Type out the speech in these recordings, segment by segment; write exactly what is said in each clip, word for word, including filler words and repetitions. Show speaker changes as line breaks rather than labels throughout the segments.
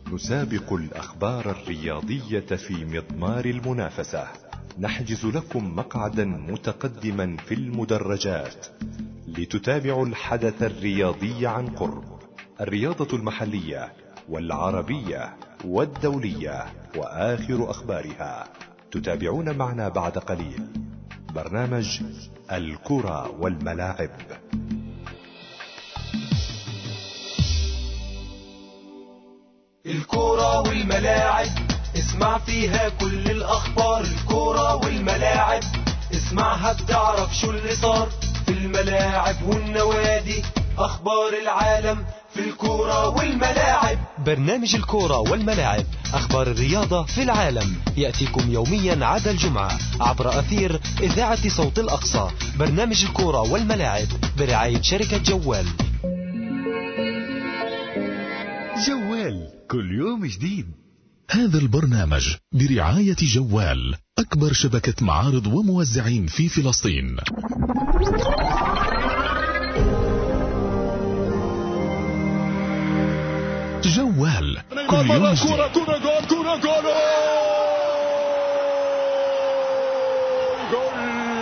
نسابق الأخبار الرياضية في مضمار المنافسة. نحجز لكم مقعدا متقدما في المدرجات لتتابعوا الحدث الرياضي عن قرب. الرياضة المحلية والعربية والدولية وآخر أخبارها تتابعون معنا بعد قليل. برنامج الكرة والملاعب.
الكرة والملاعب اسمع فيها كل الأخبار. الكرة والملاعب اسمعها بتعرف شو اللي صار في الملاعب والنوادي. أخبار العالم في الكرة والملاعب.
برنامج الكرة والملاعب، أخبار الرياضة في العالم، يأتيكم يوميا عدا الجمعة عبر أثير إذاعة صوت الأقصى. برنامج الكرة والملاعب برعاية شركة جوال.
جوال كل يوم جديد. هذا البرنامج برعاية جوال، أكبر شبكة معارض وموزعين في فلسطين. جوال كل يوم جديد.
كرة كرة جول كرة جول جول.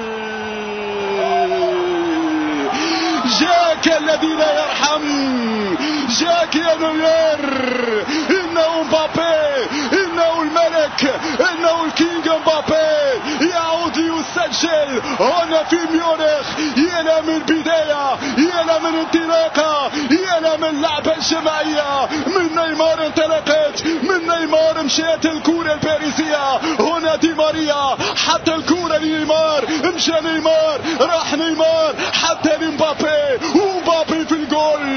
جاك الذي لا يرحم، جاك يا نوير. إنه مبابي، إنه الملك، إنه الكينج مبابي يعود ليسجل هنا في ميونخ. يلا من بداية، يلا من انطلاقة، يلا من لعبة جماعية. من نيمار انطلقت، من نيمار مشات الكرة الباريسية. هنا دي ماريا حتى الكرة لنيمار، مشى نيمار، راح نيمار حتى لمبابي، ومبابي في الجول.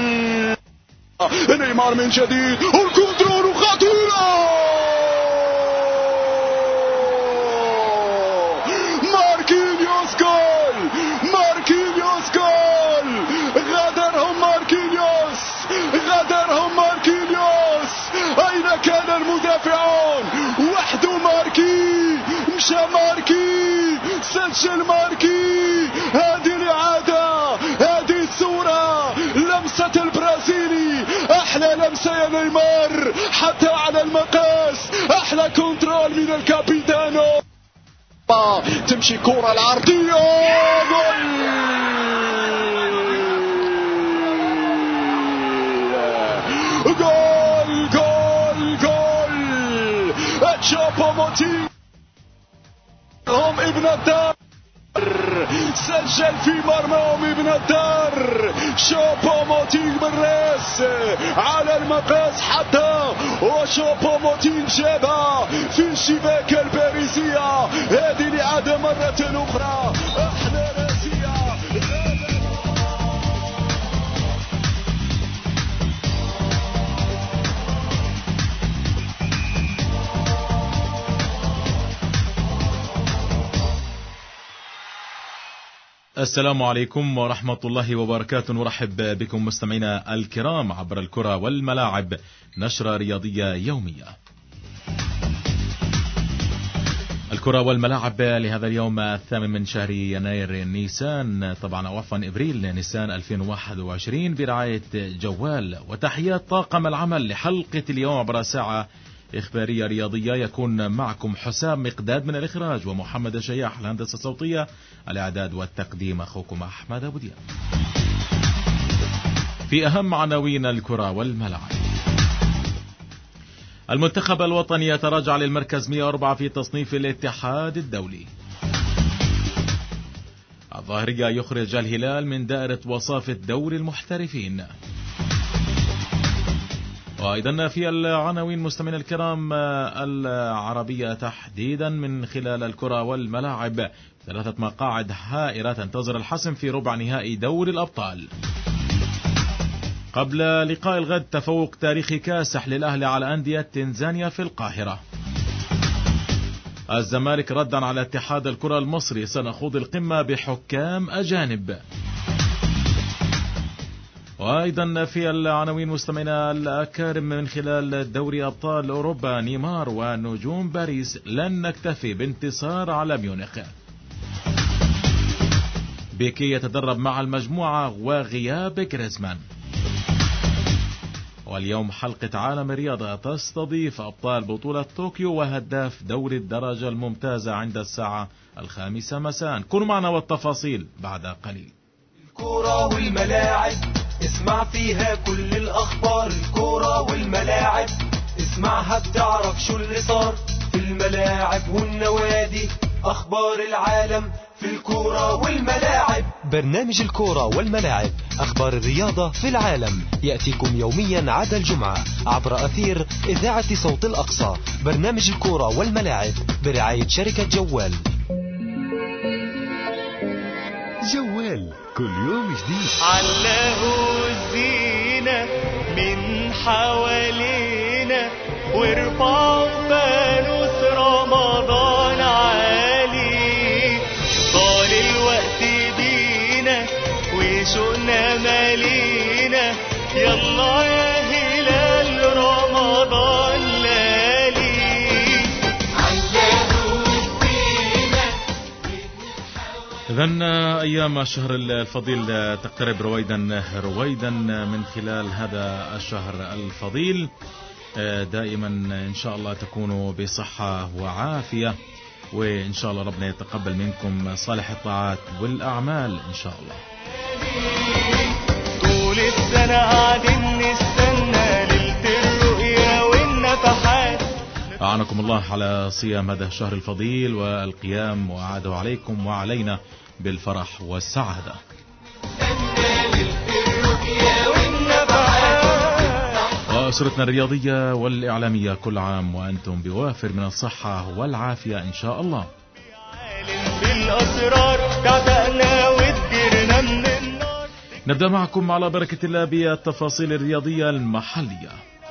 نيمار من جديد والكنترول خطيرة. ماركينيوس جول، ماركينيوس جول. غادرهم ماركينيوس، غادرهم ماركينيوس. أين كان المدافعون؟ وحده ماركي، مشى ماركي، سجل ماركي. هذه الإعادة، هذه الصورة، لمسة البرازيلي. أحلى لمسة يا نيمار حتى على المقاس. أحلى كنترول من الكابيتانو. تمشي كرة العرضية جول. جول جول جول. تشوبوموتينغ هم ابن الدار، سجل في مرماهم ابن الدار. شوبوموتينغ بالراس على المقاس حتى، وشوبوموتينغ جابها في الشباك الباريسية. هذه الإعادة مرة أخرى. أحلى راسية.
السلام عليكم ورحمة الله وبركاته. نرحب بكم مستمعينا الكرام عبر الكرة والملاعب، نشرة رياضية يومية. الكرة والملاعب لهذا اليوم الثامن من شهر يناير نيسان، طبعا عفوا ابريل نيسان ألفين وواحد وعشرين، برعاية جوال. وتحيات طاقم العمل لحلقة اليوم عبر ساعة إخبارية رياضية. يكون معكم حسام مقداد من الإخراج، ومحمد شياح الهندسة الصوتية، الإعداد والتقديم أخوكم أحمد أبو دياب. في أهم عناوين الكرة والملاعب: المنتخب الوطني يتراجع للمركز مئة وأربعة في تصنيف الاتحاد الدولي. الظاهرية يخرج الهلال من دائرة وصافة دوري المحترفين. وأيضا في العناوين مستمعينا الكرام العربية تحديدا من خلال الكرة والملاعب: ثلاثة مقاعد هائرة تنتظر الحسم في ربع نهائي دوري الأبطال. قبل لقاء الغد تفوق تاريخي كاسح للأهلي على أندية تنزانيا في القاهرة. الزمالك ردا على اتحاد الكرة المصري: سنخوض القمة بحكام أجانب. وأيضا في العناوين مستمعينا الأكارم من خلال دوري أبطال أوروبا: نيمار ونجوم باريس لن نكتفي بانتصار على ميونخ. بيكي يتدرب مع المجموعة وغياب جريزمان. واليوم حلقة عالم الرياضة تستضيف أبطال بطولة طوكيو وهداف دوري الدرجة الممتازة عند الساعة الخامسة مساء. كونوا معنا والتفاصيل بعد قليل.
الكورة والملاعب اسمع فيها كل الأخبار، الكورة والملاعب اسمعها بتعرف شو اللي صار في الملاعب والنوادي، أخبار العالم في الكورة والملاعب.
برنامج الكورة والملاعب، أخبار الرياضة في العالم، يأتيكم يوميا عدا الجمعة عبر أثير إذاعة صوت الأقصى. برنامج الكورة والملاعب برعاية شركة جوال.
جوال كل يوم جديد.
علقوا الزينة من حوالينا وارفعوا فانوس رمضان عالي، طال الوقت بينا وشوقنا مالينا، يلا يا هلال رمضان لالي.
إذن أيام الشهر الفضيل تقترب رويدا رويدا من خلال هذا الشهر الفضيل. دائما إن شاء الله تكونوا بصحة وعافية، وإن شاء الله ربنا يتقبل منكم صالح الطاعات والأعمال إن شاء الله.
طول السنة قاعدين نستنى ليلة الرؤيا والنفحات.
أعانكم الله على صيام هذا الشهر الفضيل والقيام، وأعاده عليكم وعلينا بالفرح والسعادة. وأسرتنا الرياضية والإعلامية كل عام وأنتم بوافر من الصحة والعافية إن شاء الله. نبدأ معكم على بركة الله بالتفاصيل الرياضية المحلية.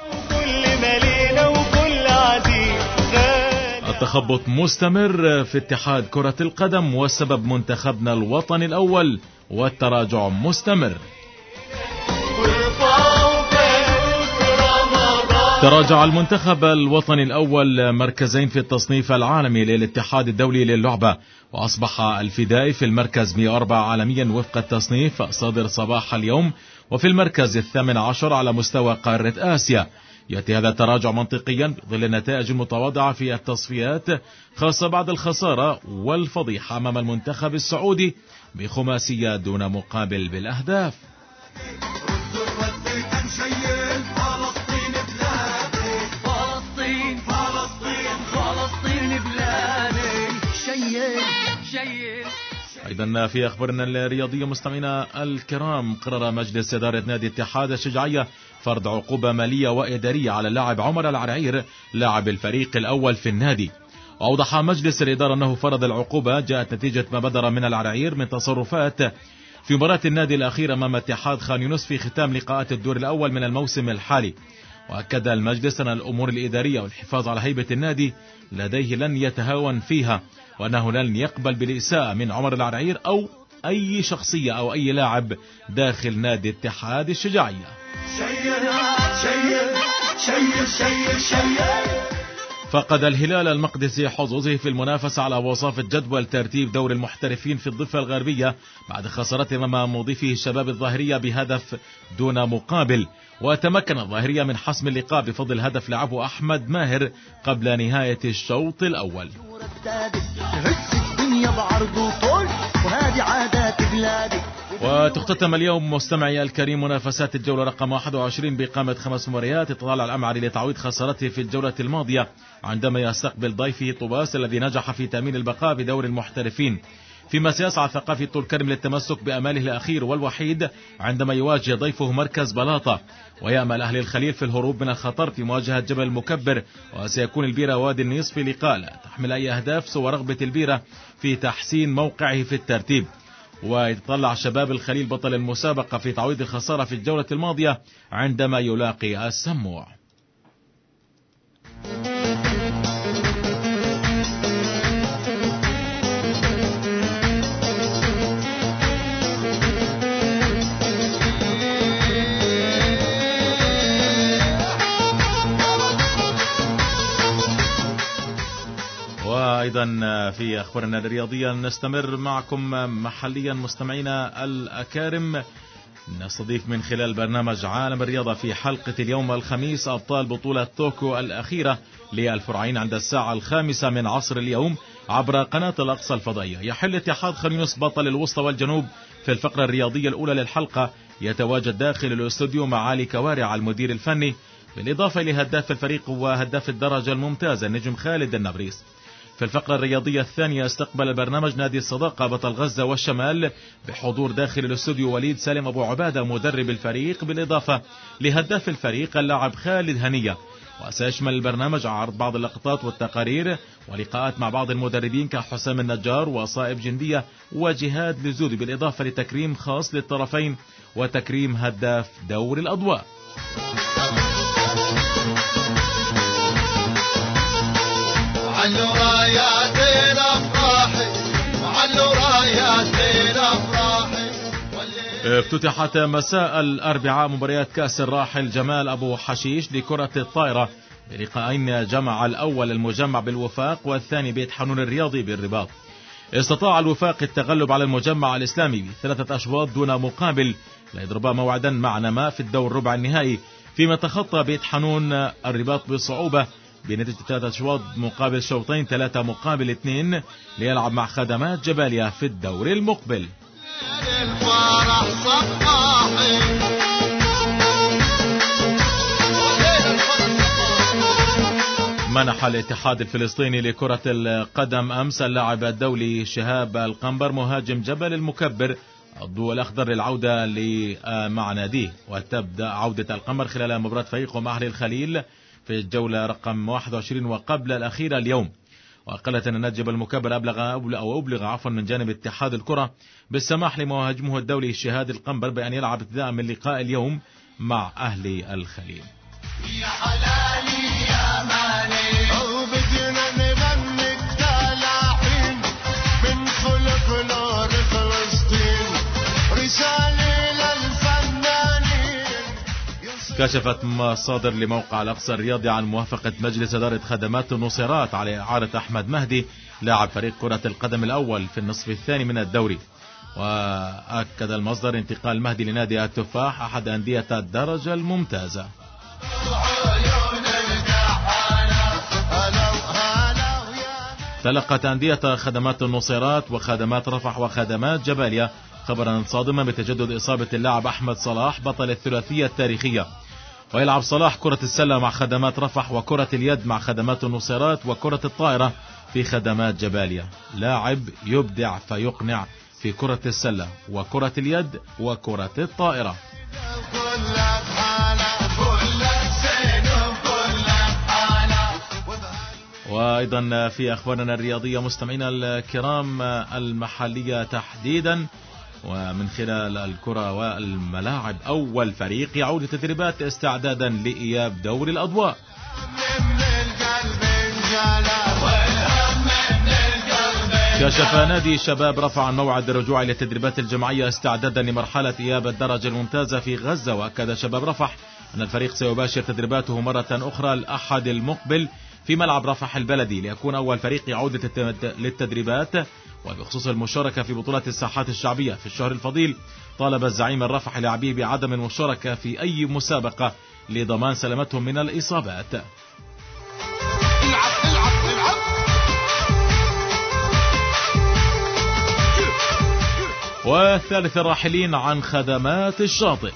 التخبط مستمر في اتحاد كرة القدم، والسبب منتخبنا الوطني الأول، والتراجع مستمر. تراجع المنتخب الوطني الأول مركزين في التصنيف العالمي للاتحاد الدولي للعبة، وأصبح الفدائي في المركز مئة وأربعة عالميا وفق التصنيف صادر صباح اليوم، وفي المركز الثامن عشر على مستوى قارة آسيا. يأتي هذا التراجع منطقيا بظل النتائج المتواضعة في التصفيات، خاصة بعد الخسارة والفضيحة أمام المنتخب السعودي بخماسية دون مقابل بالأهداف. أيضا في أخبارنا الرياضية مستمعينا الكرام، قرر مجلس إدارة نادي اتحاد الشجاعية فرض عقوبة مالية وإدارية على اللاعب عمر العرعير لاعب الفريق الأول في النادي. وأوضح مجلس الإدارة أنه فرض العقوبة جاءت نتيجة ما بدر من العرعير من تصرفات في مباراة النادي الأخيرة أمام اتحاد خان يونس في ختام لقاءات الدور الأول من الموسم الحالي. وأكد المجلس أن الأمور الإدارية والحفاظ على هيبة النادي لديه لن يتهاون فيها، وأنه لن يقبل بالإساءة من عمر العرعير أو أي شخصية أو أي لاعب داخل نادي اتحاد الشجاعية. فقد الهلال المقدسي حظوظه في المنافسة على وصافة جدول ترتيب دور المحترفين في الضفة الغربية بعد خسارته أمام مضيفه الشباب الظاهرية بهدف دون مقابل. وتمكن الظاهرية من حسم اللقاء بفضل هدف لعبه أحمد ماهر قبل نهاية الشوط الأول. وتختتم اليوم مستمعي الكريم منافسات الجولة رقم واحد وعشرين بإقامة خمس مباريات يتطلع الأمعري لتعويض خسارته في الجولة الماضية عندما يستقبل ضيفه طوباس الذي نجح في تأمين البقاء بدور المحترفين، فيما سيسعى ثقافي طول كرم للتمسك بأماله الأخير والوحيد عندما يواجه ضيفه مركز بلاطة. ويأمل أهل الخليل في الهروب من الخطر في مواجهة جبل المكبر، وسيكون البيرة وادي النيص في لقاء لا تحمل أي أهداف سوى رغبة البيرة في تحسين موقعه في الترتيب. ويتطلع شباب الخليل بطل المسابقة في تعويض الخسارة في الجولة الماضية عندما يلاقي السموع. وأيضا في أخبارنا الرياضية نستمر معكم محليا مستمعينا الأكارم. نستضيف من خلال برنامج عالم الرياضة في حلقة اليوم الخميس أبطال بطولة طوكيو الأخيرة للفرعين عند الساعة الخامسة من عصر اليوم عبر قناة الأقصى الفضائية. يحل اتحاد خان يونس بطل الوسطى والجنوب في الفقرة الرياضية الأولى للحلقة يتواجد داخل الاستوديو مع علي كوارع المدير الفني، بالإضافة لهداف الفريق وهداف الدرجة الممتازة النجم خالد النبريس. في الفقرة الرياضية الثانية استقبل البرنامج نادي الصداقة بطل غزة والشمال بحضور داخل الاستوديو وليد سالم أبو عبادة مدرب الفريق، بالإضافة لهداف الفريق اللاعب خالد هنية. وسيشمل البرنامج عرض بعض اللقطات والتقارير ولقاءات مع بعض المدربين كحسام النجار وصائب جندية وجهاد لزودي، بالإضافة لتكريم خاص للطرفين وتكريم هداف دور الأضواء. افتتحت مساء الأربعاء مباريات كأس الراحل جمال أبو حشيش لكرة الطائرة بلقاءين، جمع الأول المجمع بالوفاق والثاني بيت حنون الرياضي بالرباط. استطاع الوفاق التغلب على المجمع الإسلامي بثلاثة أشواط دون مقابل ليضربا موعدا مع نماء في الدور ربع النهائي، فيما تخطى بيت حنون الرباط بصعوبة بنتيجة ثلاثة أشواط مقابل شوطين ثلاثة مقابل اثنين ليلعب مع خدمات جباليا في الدور المقبل. منح الاتحاد الفلسطيني لكرة القدم أمس اللاعب الدولي شهاب القنبر مهاجم جبل المكبر الضوء الأخضر للعودة مع ناديه، وتبدأ عودة القمر خلال مباراة فريقه مع أهل الخليل في الجولة رقم واحد وعشرين وقبل الأخيرة اليوم. وقالت أن نادي جبل المكبر أبلغ أو أبلغ عفوا من جانب اتحاد الكرة بالسماح لمهاجمه الدولي شهاد القنبر بأن يلعب ابتداء من لقاء اليوم مع أهل الخليل. يا حلالي يا مالي وبدنا نغني التلاحين من خلق نار فلسطين رسالة للفنانين. كشفت مصادر لموقع الأقصى الرياضي عن موافقة مجلس إدارة خدمات النصيرات على إعارة أحمد مهدي لاعب فريق كرة القدم الأول في النصف الثاني من الدوري. وأكد المصدر انتقال مهدي لنادي التفاح أحد أندية الدرجة الممتازة. تلقت أندية خدمات النصيرات وخدمات رفح وخدمات جباليا خبرا صادما بتجدد إصابة اللاعب أحمد صلاح بطل الثلاثية التاريخية. ويلعب صلاح كرة السلة مع خدمات رفح وكرة اليد مع خدمات النصيرات وكرة الطائرة في خدمات جباليا. لاعب يبدع فيقنع في كرة السلة وكرة اليد وكرة الطائرة. وأيضا في أخبارنا الرياضية مستمعينا الكرام المحلية تحديدا ومن خلال الكرة والملاعب، أول فريق يعود للتدريبات استعدادا لإياب دور الأضواء. كشف نادي شباب رفح عن موعد الرجوع إلى التدريبات الجماعية استعدادا لمرحلة إياب الدرجة الممتازة في غزة. وأكد شباب رفح أن الفريق سيباشر تدريباته مرة أخرى الأحد المقبل في ملعب رفح البلدي ليكون أول فريق يعود للتدريبات. وبخصوص المشاركة في بطولة الساحات الشعبية في الشهر الفضيل، طالب الزعيم الرفح لاعبيه بعدم المشاركة في أي مسابقة لضمان سلامتهم من الإصابات. والثالث الراحلين عن خدمات الشاطئ.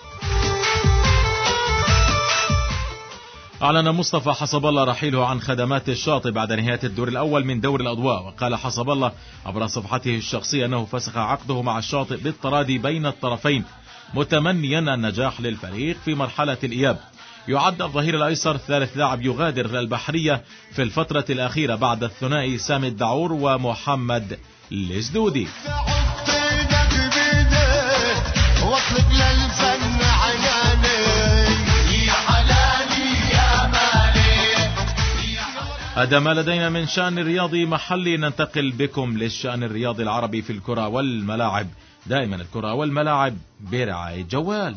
أعلن مصطفى حسب الله رحيله عن خدمات الشاطئ بعد نهاية الدور الأول من دور الأضواء. وقال حسب الله عبر صفحته الشخصية أنه فسخ عقده مع الشاطئ بالتراضي بين الطرفين متمنيا النجاح للفريق في مرحلة الإياب. يعد الظهير الأيسر ثالث لاعب يغادر البحرية في الفترة الأخيرة بعد الثنائي سامي الدعور ومحمد الزدودي. هذا ما لدينا من شأن رياضي محلي. ننتقل بكم للشأن الرياضي العربي في الكرة والملاعب. دائما الكرة والملاعب برعاية جوال.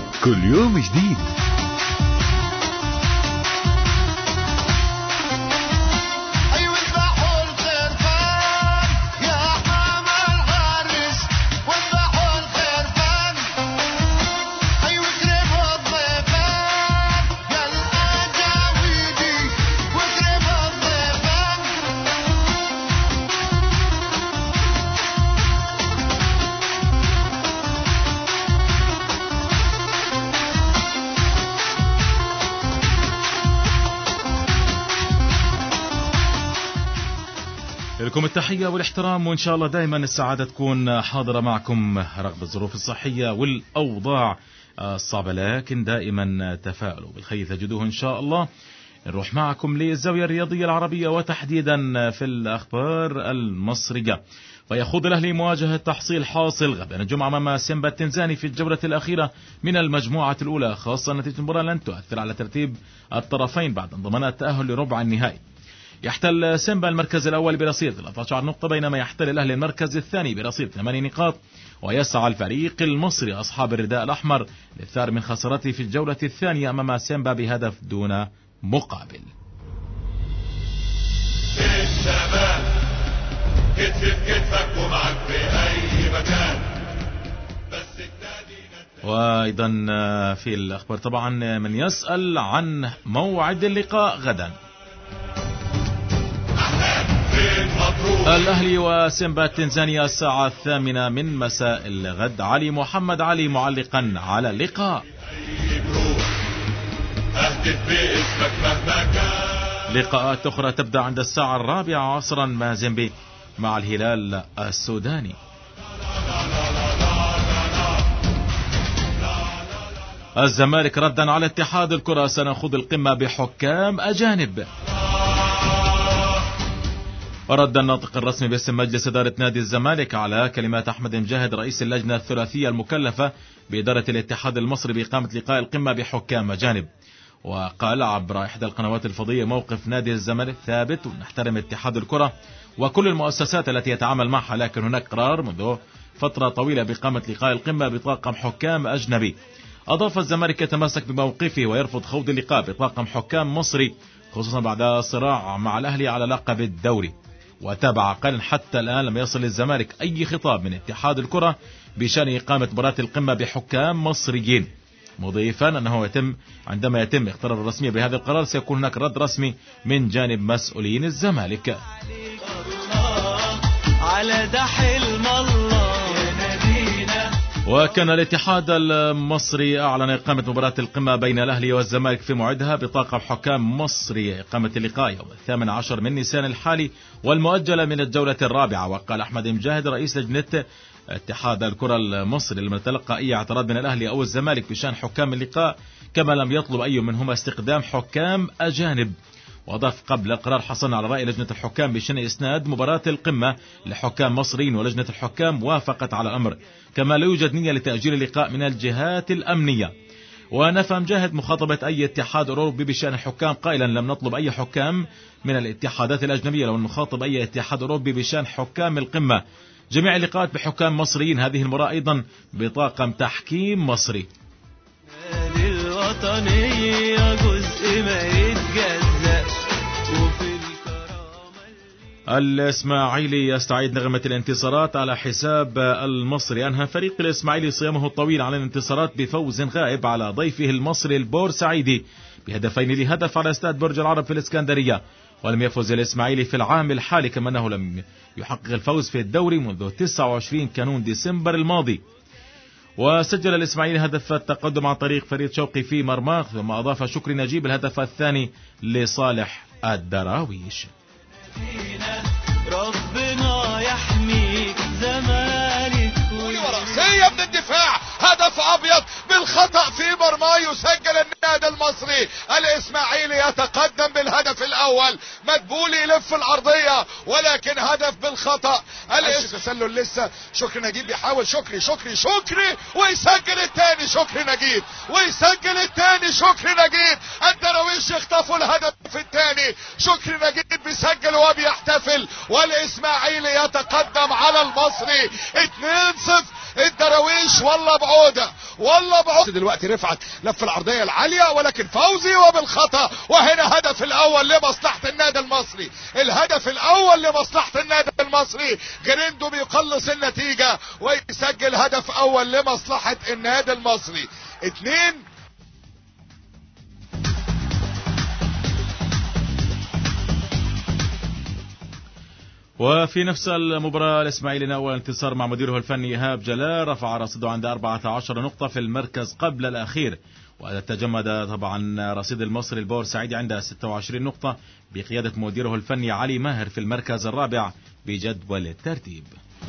كل يوم جديد.
لكم التحية والاحترام، وإن شاء الله دائما السعادة تكون حاضرة معكم رغم الظروف الصحية والأوضاع الصعبة، لكن دائما تفاؤلوا بالخير تجدوه إن شاء الله. نروح معكم للزاوية الرياضية العربية وتحديدا في الأخبار المصرية. فيخوض الأهلي مواجهة تحصيل حاصل غدا الجمعة أمام سيمبا التنزاني في الجولة الأخيرة من المجموعة الأولى، خاصة نتيجة المباراة لن تؤثر على ترتيب الطرفين بعد انضمان التأهل لربع النهائي. يحتل سيمبا المركز الأول برصيد ثلاثة عشر نقطة، بينما يحتل الأهلي المركز الثاني برصيد ثماني نقاط. ويسعى الفريق المصري أصحاب الرداء الأحمر للثار من خسارته في الجولة الثانية أمام سيمبا بهدف دون مقابل.
الشباب كتف في كتفك ومعك في أي مكان.
وأيضا في الأخبار طبعا من يسأل عن موعد اللقاء غدا. الأهلي وسيمبا التنزانية الساعة الثامنة من مساء الغد. علي محمد علي معلقا على اللقاء. لقاءات أخرى تبدأ عند الساعة الرابعة عصرا مازيمبي مع الهلال السوداني. الزمالك ردا على اتحاد الكرة، سنخوض القمة بحكام أجانب. ورد الناطق الرسمي باسم مجلس إدارة نادي الزمالك على كلمات أحمد مجاهد رئيس اللجنة الثلاثية المكلفة بإدارة الاتحاد المصري بإقامة لقاء القمة بحكام أجانب. وقال عبر إحدى القنوات الفضية: موقف نادي الزمالك ثابت، ونحترم اتحاد الكرة وكل المؤسسات التي يتعامل معها، لكن هناك قرار منذ فترة طويلة بإقامة لقاء القمة بطاقم حكام أجنبي. أضاف: الزمالك يتمسك بموقفه ويرفض خوض اللقاء بطاقم حكام مصري، خصوصا بعد صراع مع الأهلي على لقب الدوري. وتابع قال: حتى الآن لم يصل للزمالك أي خطاب من اتحاد الكرة بشأن إقامة مباراة القمة بحكام مصريين، مضيفا أنه يتم عندما يتم اقرار الرسمية بهذا القرار سيكون هناك رد رسمي من جانب مسؤولين الزمالك.
على ده حلم الله يا نبينا.
وكان الاتحاد المصري أعلن إقامة مباراة القمة بين الأهلي والزمالك في موعدها بطاقم حكام مصري، إقامة اللقاء يوم الثامن عشر من نيسان الحالي والمؤجلة من الجولة الرابعة. وقال أحمد مجاهد رئيس لجنة اتحاد الكرة المصري: لم نتلقى أي اعتراض من الأهلي أو الزمالك بشأن حكام اللقاء، كما لم يطلب أي منهما استخدام حكام أجانب. وأضاف: قبل القرار حصلنا على رأي لجنة الحكام بشأن إسناد مباراة القمة لحكام مصريين، ولجنة الحكام وافقت على الأمر، كما لا يوجد نية لتأجيل اللقاء من الجهات الأمنية. ونفى مجاهد مخاطبة أي اتحاد أوروبي بشأن الحكام قائلا: لم نطلب أي حكام من الاتحادات الأجنبية، لو نخاطب أي اتحاد أوروبي بشأن حكام القمة. جميع اللقاءات بحكام مصريين، هذه المرة أيضا بطاقم تحكيم مصري.
نادي الوطنية جزء ما يتجزأ، وفي الكرامة
الإسماعيلي يستعيد نغمة الانتصارات على حساب المصري. أنهى فريق الإسماعيلي صيامه الطويل على الانتصارات بفوز غائب على ضيفه المصري البورسعيدي بهدفين لهدف على استاد برج العرب في الإسكندرية. ولم يفوز الإسماعيلي في العام الحالي، كما أنه لم يحقق الفوز في الدوري منذ تسعة وعشرين كانون ديسمبر الماضي. وسجل الإسماعيلي هدف التقدم عن طريق فريد شوقي في مرماه، ثم أضاف شكري نجيب الهدف الثاني لصالح الدراويش.
ربنا يحميك زمالك
ورأسية من الدفاع، هدف أبيض بالخطأ في مرماه، يسجل النادي المصري. المصري. الاسماعيلي يتقدم بالهدف الاول، مدبولي يلف الارضيه ولكن هدف بالخطا. التسلل لسه، شكري نجيب بيحاول، شكري شكري شكري ويسجل الثاني، شكري نجيب ويسجل الثاني، شكري نجيب. الدراويش يخطفوا الهدف الثاني، شكري نجيب بيسجل وبيحتفل، والاسماعيلي يتقدم على المصري اثنين صفر. الدراويش والله بعودة والله بعودة. دلوقتي رفعت لف العرضية العالية ولكن فوزي وبالخطأ، وهنا هدف الاول لمصلحة النادي المصري، الهدف الاول لمصلحة النادي المصري. جريندو بيقلص النتيجة ويسجل هدف اول لمصلحة النادي المصري. اتنين
وفي نفس المباراة الإسماعيلي ناول انتصار مع مديره الفني إيهاب جلال، رفع رصيده عند أربعة عشر نقطة في المركز قبل الأخير، وتجمد طبعا رصيد المصري البورسعيدي عند ستة وعشرين نقطة بقيادة مديره الفني علي ماهر في المركز الرابع بجدول الترتيب.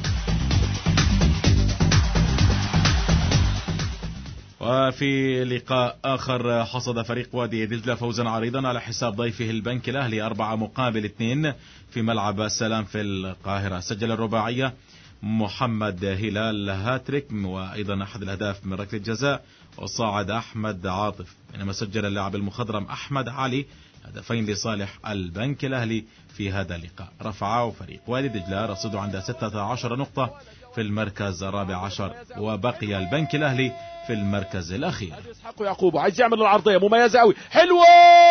وفي لقاء آخر حصد فريق وادي دجلة فوزا عريضا على حساب ضيفه البنك الأهلي أربعة مقابل اثنين في ملعب السلام في القاهرة. سجل الرباعية محمد هلال هاتريك وأيضا أحد الأهداف من ركلة جزاء، وصاعد أحمد عاطف، بينما سجل اللاعب المخضرم أحمد علي هدفين لصالح البنك الأهلي في هذا اللقاء. رفعه فريق وادي دجلة رصيده عند ستة عشر نقطة في المركز الرابع عشر، وبقي البنك الأهلي في المركز الأخير.
إسحاق يعقوب عايز يعمل العرضية مميزة قوي، حلوة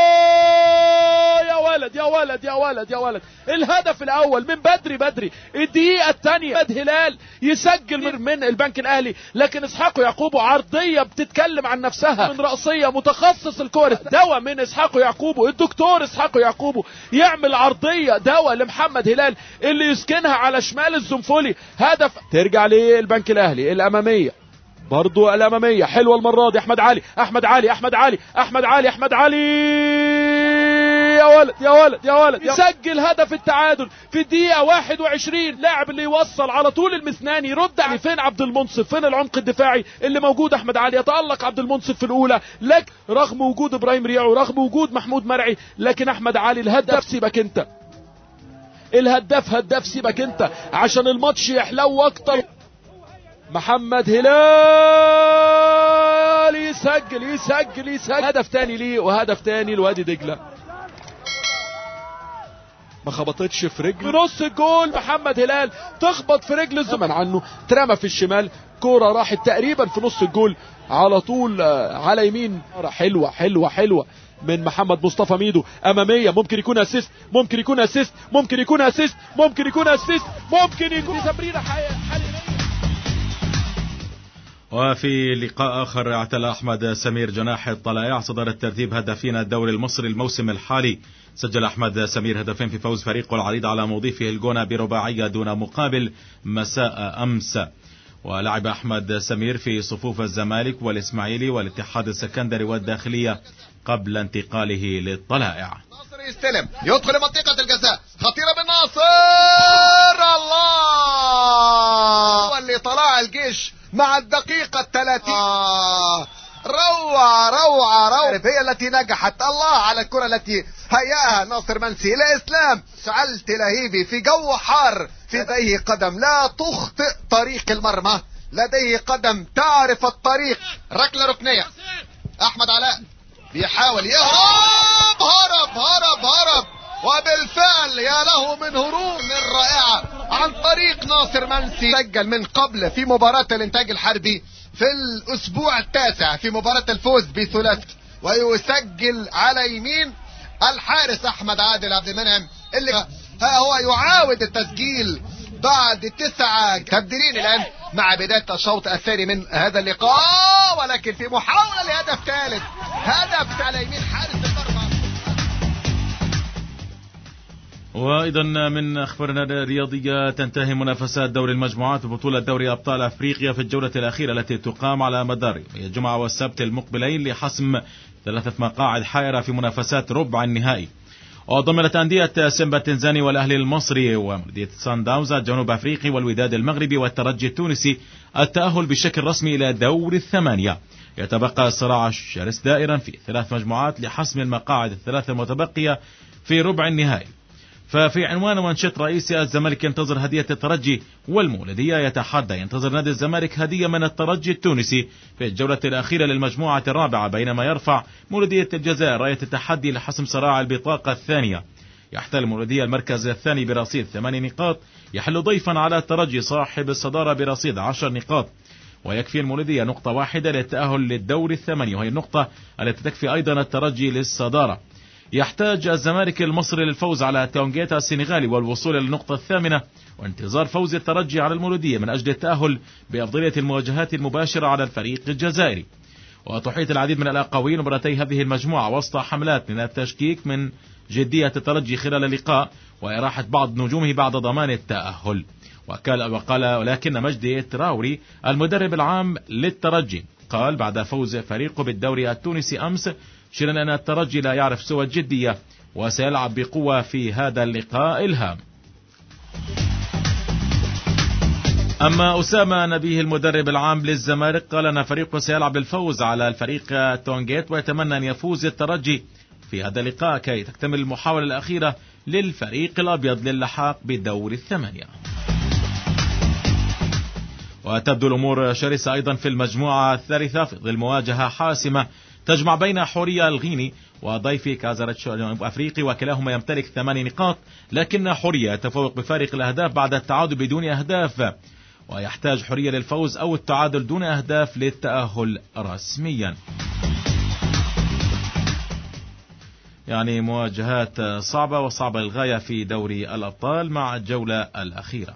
يا ولد يا ولد يا ولد يا ولد. الهدف الأول من بدري بدري، الدقيقة الثانية مد هلال يسجل من البنك الأهلي، لكن إسحاق يعقوب عرضية بتتكلم عن نفسها من رأسية، متخصص الكورة دواء من إسحاق يعقوب، الدكتور إسحاق يعقوب يعمل عرضية دواء لمحمد هلال اللي يسكنها على شمال الزنفولي. هدف ترجع للبنك الأهلي الأمامية، برضو الأمامية حلوة المرة دي. أحمد علي أحمد علي أحمد علي أحمد علي أحمد علي يا ولد يا ولد يا ولد، يسجل هدف التعادل في الدقيقة واحد وعشرين. لاعب اللي يوصل على طول المثناني، يرد عليه فين عبد المنصف، فين العمق الدفاعي اللي موجود. أحمد علي يتألق عبد المنصف في الأولى، لك رغم وجود إبراهيم رياعو رغم وجود محمود مرعي، لكن أحمد علي الهدف سيبك أنت، الهداف هداف سيبك أنت عشان الماتش يحلو أكتر. محمد هلال يسجل يسجل يسجل هدف تاني ليه، وهدف تاني لوادي دجلة. ما خبطتش في رجل نص الجول، محمد هلال تخبط في رجل الزمن عنه، ترمى في الشمال، كورة راحت تقريبا في نص الجول على طول على يمين. حلوة حلوة حلوة من محمد مصطفى ميدو، أمامية ممكن يكون أسيست، ممكن يكون أسيست، ممكن يكون أسيست، ممكن يكون أسيست، ممكن يكون تمريرة حالية.
وفي لقاء آخر اعتلى أحمد سمير جناح الطلائع صدر الترتيب هدافين الدوري المصري الموسم الحالي. سجل أحمد سمير هدفين في فوز فريقه العريض على مضيفه الجونة برباعية دون مقابل مساء أمس. ولعب أحمد سمير في صفوف الزمالك والإسماعيلي والاتحاد السكندري والداخلية قبل انتقاله للطلائع.
ناصر يستلم يدخل منطقة الجزاء، خطيرة من ناصر، الله واللي طلع الجيش مع الدقيقة الثلاثين. آه. روعة روعة روعة هي التي نجحت. الله على الكرة التي هياها ناصر منسي إلى إسلام، سألت لهيبي في جو حار، في لديه قدم لا تخطئ طريق المرمى، لديه قدم تعرف الطريق. ركلة ركنية، أحمد علاء بيحاول يهرب، هرب هرب هرب، وبالفعل يا له من هروب من رائعة عن طريق ناصر منسي. سجل من قبل في مباراة الإنتاج الحربي في الأسبوع التاسع في مباراة الفوز بثلاثي، ويسجل على يمين الحارس أحمد عادل عبد المنعم اللي ها هو يعاود التسجيل بعد تسعة تبديلين الآن مع بداية الشوط الثاني من هذا اللقاء، ولكن في محاولة لهدف ثالث، هدف على يمين حارس المرمى.
وأيضا من أخبارنا الرياضية، تنتهي منافسات دوري المجموعات وبطولة دوري أبطال أفريقيا في الجولة الأخيرة التي تقام على مدار الجمعة والسبت المقبلين لحسم ثلاثة مقاعد حائرة في منافسات ربع النهائي. وضمنت أندية سيمبا التنزاني والأهلي المصري ومردية سان داونز الجنوب أفريقي والوداد المغربي والترجي التونسي التأهل بشكل رسمي إلى دور الثمانية. يتبقى الصراع الشرس دائرا في ثلاث مجموعات لحسم المقاعد الثلاثة المتبقية في ربع النهائي. ففي عنوان ومنشط رئيسي الزمالك ينتظر هدية الترجي، والمولودية يتحدى ينتظر نادي الزمالك هدية من الترجي التونسي في الجولة الأخيرة للمجموعة الرابعة، بينما يرفع مولودية الجزائر راية التحدي لحسم صراع البطاقة الثانية. يحتل المولودية المركز الثاني برصيد ثمان نقاط، يحل ضيفا على الترجي صاحب الصدارة برصيد عشر نقاط، ويكفي المولودية نقطة واحدة للتأهل للدور الثمانية، وهي النقطة التي تكفي أيضا الترجي للصدارة. يحتاج الزمالك المصري للفوز على تونجيتا السنغالي والوصول للنقطة الثامنة، وانتظار فوز الترجي على المولودية من أجل التأهل بأفضلية المواجهات المباشرة على الفريق الجزائري. وتحيط العديد من الأقاويل مباراتي هذه المجموعة وسط حملات من التشكيك من جدية الترجي خلال اللقاء وإراحة بعض نجومه بعد ضمان التأهل. وقال ولكن مجدي تراوري المدرب العام للترجي قال بعد فوز فريقه بالدوري التونسي أمس شيرا أن الترجي لا يعرف سوى الجدية وسيلعب بقوة في هذا اللقاء الهام. أما أسامة نبيه المدرب العام للزمالك قال أن فريقه سيلعب بالفوز على الفريق تونجيت، ويتمنى أن يفوز الترجي في هذا اللقاء كي تكتمل المحاولة الأخيرة للفريق الأبيض للحاق بالدور الثمانية. وتبدو الأمور شرسة أيضا في المجموعة الثالثة في ظل مواجهة حاسمة تجمع بين حورية الغيني وضيفي كازاراتش الجنوب أفريقي، وكلاهما يمتلك ثمان نقاط، لكن حورية يتفوق بفارق الأهداف بعد التعادل بدون أهداف، ويحتاج حورية للفوز أو التعادل دون أهداف للتأهل رسميا. يعني مواجهات صعبة وصعبة للغاية في دوري الأبطال مع الجولة الأخيرة.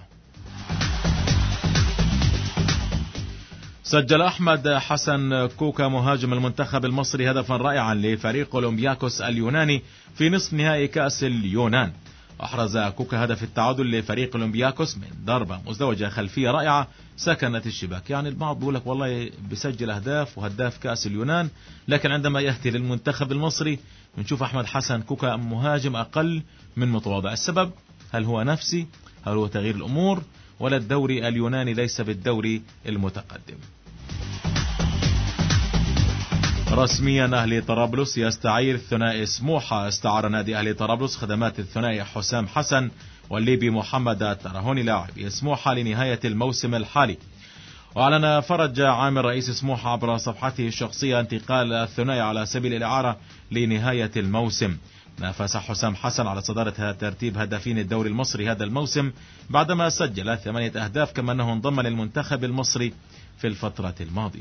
سجل أحمد حسن كوكا مهاجم المنتخب المصري هدفا رائعا لفريق أولمبياكوس اليوناني في نصف نهائي كأس اليونان. أحرز كوكا هدف التعادل لفريق أولمبياكوس من ضربة مزدوجة خلفية رائعة سكنت الشباك. يعني البعض بيقول لك والله بيسجل أهداف وهداف كأس اليونان، لكن عندما يأتي للمنتخب المصري بنشوف أحمد حسن كوكا مهاجم أقل من متواضع. السبب هل هو نفسي؟ هل هو تغيير الأمور؟ ولا الدوري اليوناني ليس بالدوري المتقدم؟ رسميا أهلي طرابلس يستعير ثنائي سموحة. استعار نادي أهلي طرابلس خدمات الثنائي حسام حسن والليبي محمد الترهوني لاعب سموحة لنهاية الموسم الحالي. وأعلن فرج عامر رئيس سموحة عبر صفحته الشخصية انتقال الثنائي على سبيل الإعارة لنهاية الموسم. نافس حسام حسن على صدارة ترتيب هدافين الدوري المصري هذا الموسم بعدما سجل ثمانية أهداف، كما أنه انضم للمنتخب المصري في الفترة الماضية.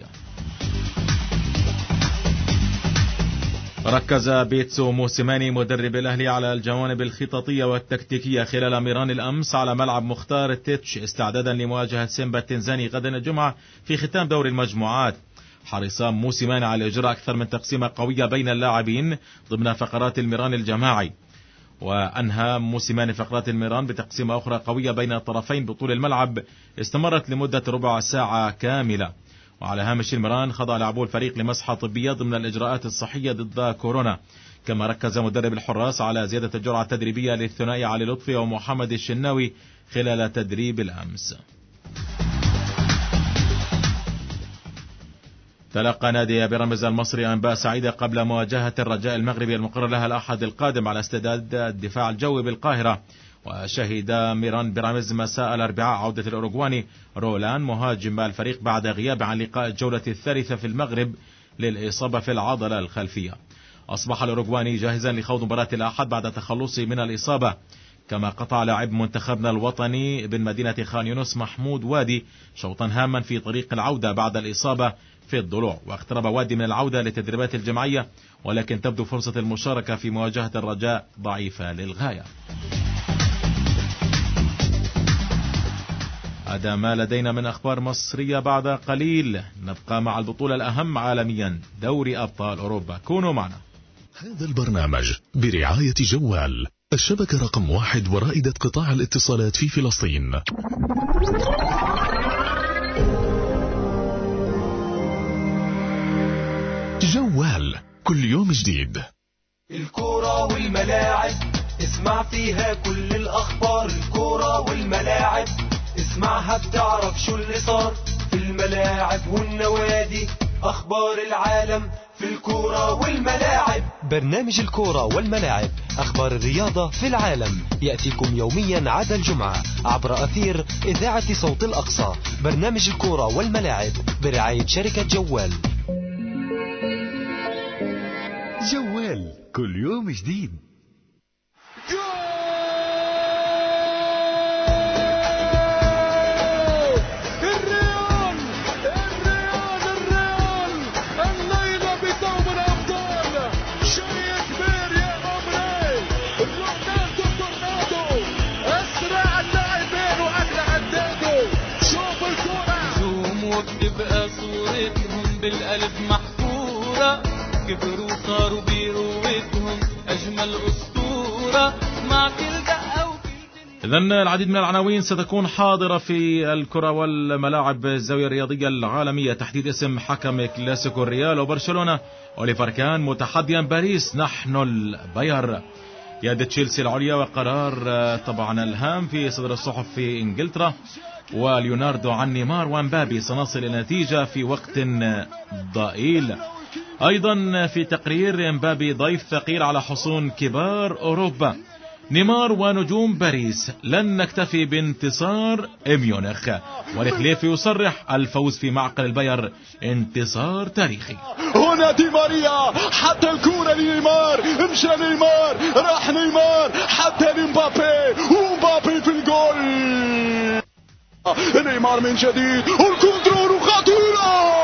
ركز بيتسو موسيماني مدرب الأهلي على الجوانب الخططية والتكتيكية خلال ميران الأمس على ملعب مختار التتش استعدادا لمواجهة سيمبا التنزاني غدا الجمعة في ختام دور المجموعات. حرص موسيماني على إجراء أكثر من تقسيمة قوية بين اللاعبين ضمن فقرات الميران الجماعي، وأنهى موسيماني فقرات الميران بتقسيمة أخرى قوية بين الطرفين بطول الملعب استمرت لمدة ربع ساعة كاملة. وعلى هامش الميران خضع لاعبو الفريق لمسحة طبية ضمن الإجراءات الصحية ضد كورونا. كما ركز مدرب الحراس على زيادة الجرعة التدريبية للثنائي علي لطفي ومحمد الشناوي خلال تدريب الأمس. تلقى نادي بيراميدز المصري أنباء سعيدة قبل مواجهة الرجاء المغربي المقرر لها الأحد القادم على استعداد الدفاع الجوي بالقاهرة. وشهد ميران بيراميدز مساء الأربعاء عودة الأوروغواني رولان مهاجم الفريق بعد غياب عن لقاء الجولة الثالثة في المغرب للإصابة في العضلة الخلفية. أصبح الأوروغواني جاهزا لخوض مباراة الأحد بعد تخلصه من الإصابة. كما قطع لاعب منتخبنا الوطني بن مدينة خان يونس محمود وادي شوطا هاما في طريق العودة بعد الإصابة في الضلوع، واقترب وادي من العودة لتدريبات الجماعية، ولكن تبدو فرصة المشاركة في مواجهة الرجاء ضعيفة للغاية. هذا ما لدينا من أخبار مصرية. بعد قليل نبقى مع البطولة الأهم عالميا دوري أبطال أوروبا. كونوا معنا.
هذا البرنامج برعاية جوال، الشبكة رقم واحد ورائدة قطاع الاتصالات في فلسطين. جوال كل يوم جديد.
الكورة والملاعب اسمع فيها كل الأخبار. الكورة والملاعب اسمعها بتعرف شو اللي صار في الملاعب والنوادي. أخبار العالم في الكورة والملاعب.
برنامج الكورة والملاعب، أخبار الرياضة في العالم، يأتيكم يوميا عدا الجمعة عبر أثير إذاعة صوت الأقصى. برنامج الكورة والملاعب برعاية شركة جوال.
جوال، كل يوم جديد.
وبتبقى صورتهم بالقلب محفورة، كبروا صاروا بقوتهم أجمل أسطورة مع كل دقة وكل.
إذن العديد من العناوين ستكون حاضرة في الكرة والملاعب. الزاوية الرياضية العالمية، تحديد اسم حكم كلاسيكو الريال وبرشلونة. أوليفر كان متحديا باريس، نحن الباير. قيادة تشيلسي العليا وقرار طبعا الهام في صدر الصحف في إنجلترا. وليوناردو عن نيمار ومبابي، سنصل إلى نتيجة في وقت ضئيل. أيضا في تقرير، مبابي ضيف ثقيل على حصون كبار أوروبا. نيمار ونجوم باريس، لن نكتفي بانتصار ميونخ. والخليفي يصرح الفوز في معقل الباير انتصار تاريخي.
هنا دي ماريا، حتى الكورة لنيمار، مشى نيمار، راح نيمار حتى لمبابي، ومبابي في الجول. نيمار من جديد، والكنترول خطيرة.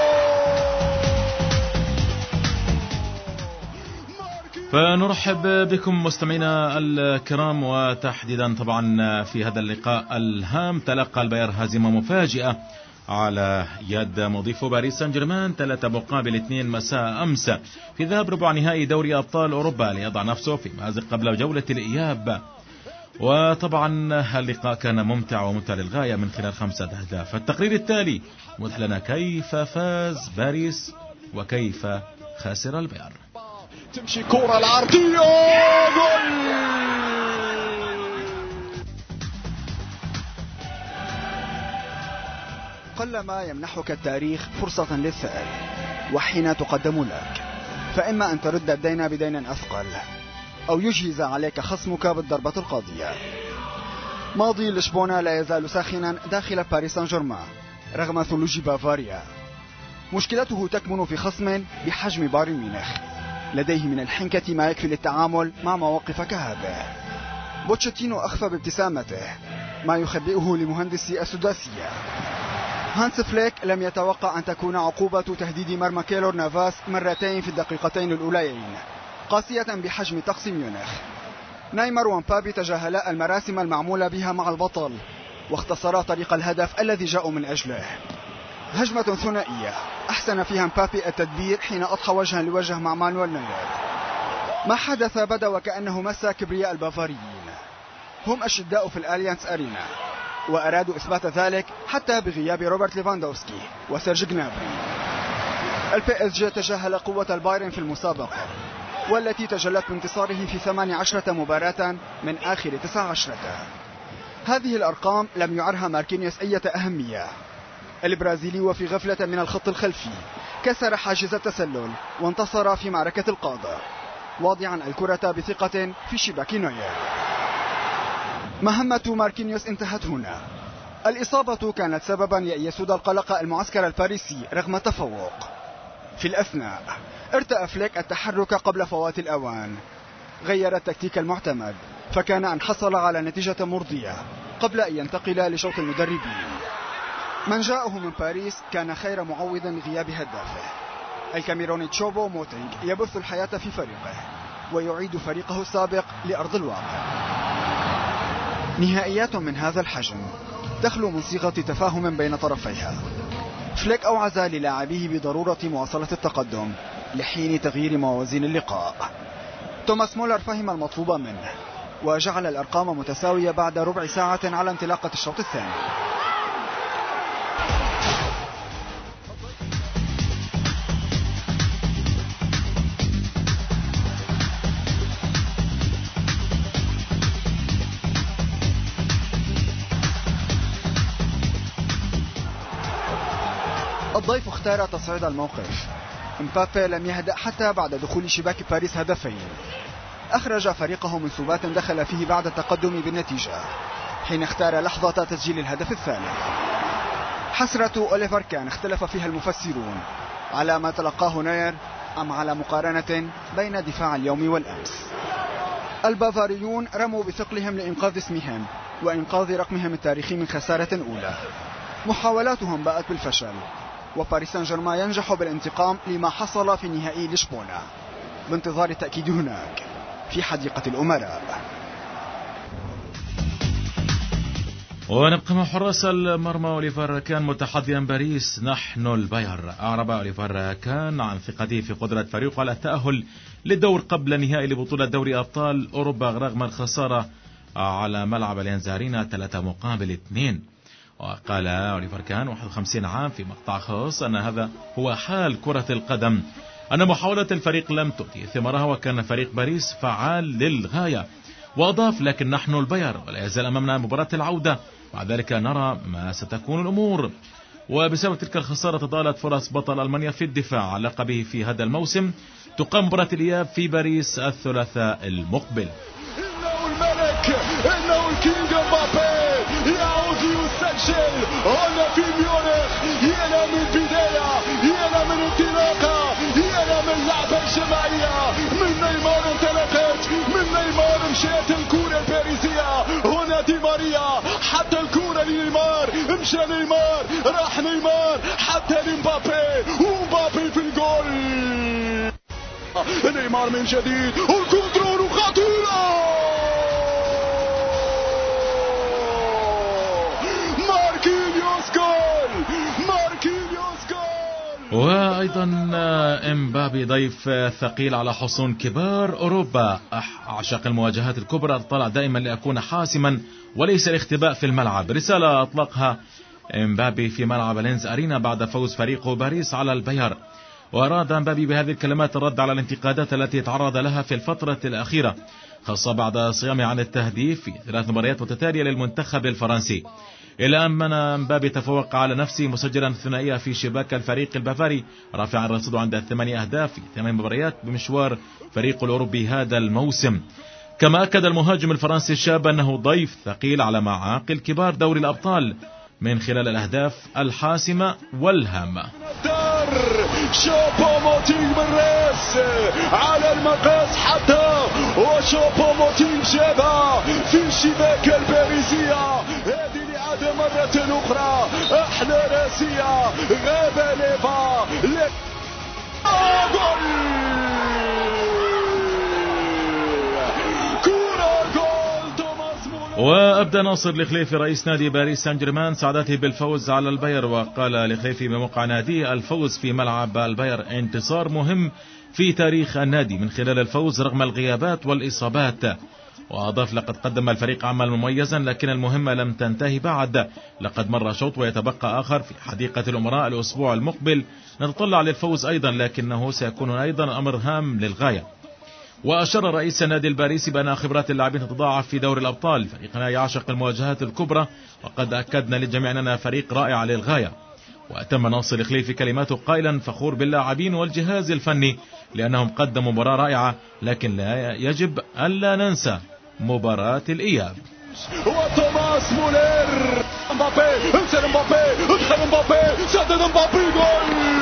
فنرحب بكم مستمعينا الكرام، وتحديدا طبعا في هذا اللقاء الهام. تلقى الباير هزيمة مفاجئة على يد مضيف باريس سان جيرمان ثلاثة مقابل اثنين مساء أمس في ذهاب ربع نهائي دوري أبطال أوروبا، ليضع نفسه في مأزق قبل جولة الإياب. وطبعا اللقاء كان ممتع وممتع للغاية من خلال خمسة أهداف. التقرير التالي يوضح لنا كيف فاز باريس وكيف خسر الباير.
تمشي كرة العرضية، جول.
قلما يمنحك التاريخ فرصة للثأر، وحين تقدم لك فإما أن ترد الدين بدين أثقل، أو يجهز عليك خصمك بالضربة القاضية. ماضي لشبونة لا يزال ساخنا داخل باريس سان جيرمان رغم ثلوج بافاريا. مشكلته تكمن في خصم بحجم بايرن ميونخ، لديه من الحنكة ما يكفي للتعامل مع مواقف كهذه. بوتشيتينو أخفى بابتسامته ما يخبئه لمهندسي السداسية. هانس فليك لم يتوقع أن تكون عقوبة تهديد مرمى كيلور نافاس مرتين في الدقيقتين الأوليين قاسية بحجم طقس ميونخ. نيمار ومبابي تجاهلا المراسم المعمولة بها مع البطل، واختصرا طريق الهدف الذي جاءوا من أجله. هجمة ثنائية أحسن فيها مبابي التدبير حين أضحى وجها لوجه مع مانويل نوير. ما حدث بدا وكأنه مس كبرياء البافاريين، هم أشداء في الأليانس أرينا، وأرادوا إثبات ذلك حتى بغياب روبرت ليفاندوفسكي وسيرج جنابري. البي اس جي تجاهل قوة البايرن في المسابقة، والتي تجلت بانتصاره في ثمانية عشرة مباراة من آخر تسعة عشرة. هذه الأرقام لم يعرها ماركينيوس أي أهمية. البرازيلي وفي غفلة من الخط الخلفي كسر حاجز التسلل وانتصر في معركة القاضة، واضعا الكرة بثقة في شباك نوير. مهمة ماركينيوس انتهت هنا. الإصابة كانت سببا يسود القلق المعسكر الباريسي رغم التفوق. في الأثناء ارتأى فليك التحرك قبل فوات الأوان، غير التكتيك المعتمد، فكان أن حصل على نتيجة مرضية قبل أن ينتقل لشوط المدربين. من جاءه من باريس كان خير معوض لغياب هدافه. الكاميروني تشوبو موتينغ يبث الحياة في فريقه ويعيد فريقه السابق لأرض الواقع. نهائيات من هذا الحجم تخلو من صيغة تفاهم بين طرفيها. فليك أوعز للاعبيه بضرورة مواصلة التقدم لحين تغيير موازين اللقاء. توماس مولر فهم المطلوب منه وجعل الأرقام متساوية بعد ربع ساعة على انطلاقة الشوط الثاني. الضيف اختار تصعيد الموقف. امبابي لم يهدأ حتى بعد دخول شباك باريس هدفين. أخرج فريقه من سبات دخل فيه بعد التقدم بالنتيجة حين اختار لحظة تسجيل الهدف الثالث. حسرة أوليفر كان اختلف فيها المفسرون على ما تلقاه نوير أم على مقارنة بين دفاع اليوم والأمس. البافاريون رموا بثقلهم لإنقاذ اسمهم وإنقاذ رقمهم التاريخي من خسارة أولى. محاولاتهم باءت بالفشل، وباريس سان جيرمان ينجح بالانتقام لما حصل في نهائي لشبونة بانتظار التأكيد هناك في حديقة الأمراء.
ونبقى مع حراس المرمى. أوليفر كان متحديا باريس نحن الباير. أعرب أوليفر كان عن ثقته في قدرة فريقه على التأهل للدور قبل نهائي لبطولة دوري أبطال أوروبا رغم الخسارة على ملعب اليانز أرينا ثلاثة مقابل اثنين. وقال أوليفر كان واحد وخمسين عام في مقطع خاص أن هذا هو حال كرة القدم، أن محاولة الفريق لم تؤتي ثمارها وكان فريق باريس فعال للغاية. وأضاف لكن نحن الباير ولا يزال أمامنا مباراة العودة، مع ذلك نرى ما ستكون الأمور. وبسبب تلك الخسارة تضالت فرص بطل ألمانيا في الدفاع على لقبه في هذا الموسم. تقام مباراة الإياب في باريس الثلاثاء المقبل.
إنه الملك، إنه الكينج مبابي يعود يسجل هنا في ميونخ. يلا من بداية، يلا من انطلاقة، يلا من لعبة جماعية. من نيمار انطلقت، من نيمار مشات الكرة الباريسية. هنا دي ماريا حتى الكرة لنيمار، مشى نيمار، راح نيمار حتى لمبابي، ومبابي في الجول. نيمار من جديد والكنترول خطيرة. ماركينيوس جول، ماركينيوس جول.
وأيضا إمبابي ضيف ثقيل على حصون كبار أوروبا. أعشق المواجهات الكبرى، أطلع دائما لأكون حاسما وليس الاختباء في الملعب. رسالة أطلقها إمبابي في ملعب اليانز أرينا بعد فوز فريقه باريس على الباير. وأراد إمبابي بهذه الكلمات الرد على الانتقادات التي تعرض لها في الفترة الأخيرة، خاصة بعد صيامه عن التهديف في ثلاث مباريات متتالية للمنتخب الفرنسي. إلى أن إمبابي تفوق على نفسه مسجلا ثنائية في شباك الفريق البافاري، رافعا رصيده عند ثمانية أهداف في ثمان مباريات بمشوار فريق الأوروبي هذا الموسم. كما أكد المهاجم الفرنسي الشاب أنه ضيف ثقيل على معاقل كبار دوري الأبطال من خلال الأهداف الحاسمة والهامة.
شوبو موتينغ بالراس على المقاس حتى وشوبو موتينغ جابها في شباك الباريسية. هذه الإعادة مرة أخرى، أحلى راسية، غاب ليفا ل... جول.
وأبدى ناصر الخليفي رئيس نادي باريس سان جيرمان سعادته بالفوز على الباير. وقال الخليفي بموقع ناديه: الفوز في ملعب الباير انتصار مهم في تاريخ النادي من خلال الفوز رغم الغيابات والإصابات. وأضاف: لقد قدم الفريق عملا مميزا لكن المهمة لم تنتهي بعد، لقد مر شوط ويتبقى آخر في حديقة الأمراء الأسبوع المقبل. نتطلع للفوز أيضا لكنه سيكون أيضا أمر هام للغاية. وأشار رئيس النادي الباريسي بأن خبرات اللاعبين تتضاعف في دوري الأبطال. فريقنا يعشق المواجهات الكبرى وقد أكدنا للجميع أننا فريق رائع للغاية. وأتم ناصر الخليفي كلماته قائلا: فخور باللاعبين والجهاز الفني لأنهم قدموا مباراة رائعة، لكن لا يجب ألا ننسى مباراة الإياب.
وتوماس مولر، مبابي، انسان مبابي، ادخل مبابي، سدد مبابي، جول.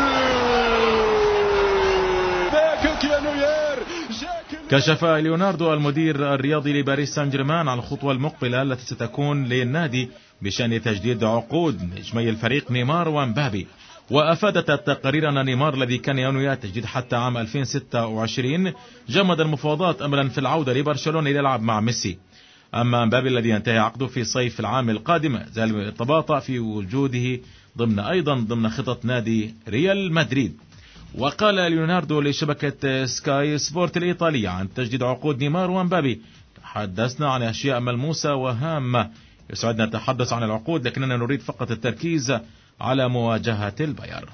كشف ليوناردو المدير الرياضي لباريس سان جيرمان عن الخطوة المقبلة التي ستكون للنادي بشأن تجديد عقود نجمي الفريق نيمار ومبابي. وأفادت التقارير أن نيمار الذي كان ينوي التجديد حتى عام ألفين وستة وعشرين جمد المفاوضات أملا في العودة لبرشلونة ليلعب مع ميسي. أما مبابي الذي ينتهي عقده في صيف العام القادم زال يتباطأ في وجوده ضمن أيضا ضمن خطط نادي ريال مدريد. وقال ليوناردو لشبكة سكاي سبورت الإيطالية عن تجديد عقود نيمار ومبابي: تحدثنا عن أشياء ملموسة وهامة، يسعدنا التحدث عن العقود لكننا نريد فقط التركيز على مواجهة الباير.